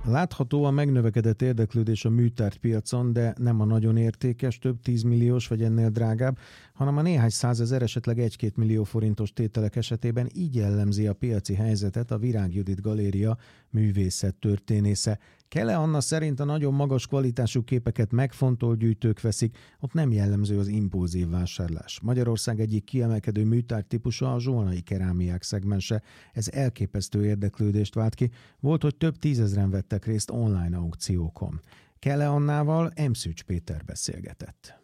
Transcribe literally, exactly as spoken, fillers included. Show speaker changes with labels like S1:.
S1: Láthatóan megnövekedett érdeklődés a műtárgypiacon, de nem a nagyon értékes, több tízmilliós vagy ennél drágább, hanem a néhány százezer, esetleg egy-két millió forintos tételek esetében. Így jellemzi a piaci helyzetet a Virág Judit Galéria művészettörténésze. Kele Anna szerint a nagyon magas kvalitású képeket megfontolt gyűjtők veszik, ott nem jellemző az impulzív vásárlás. Magyarország egyik kiemelkedő műtárgy típusa a zsolnai kerámiák szegmense. Ez elképesztő érdeklődést vált ki. Volt, hogy több tízezren vettek részt online aukciókon. Kele Annával M. Szűcs Péter beszélgetett.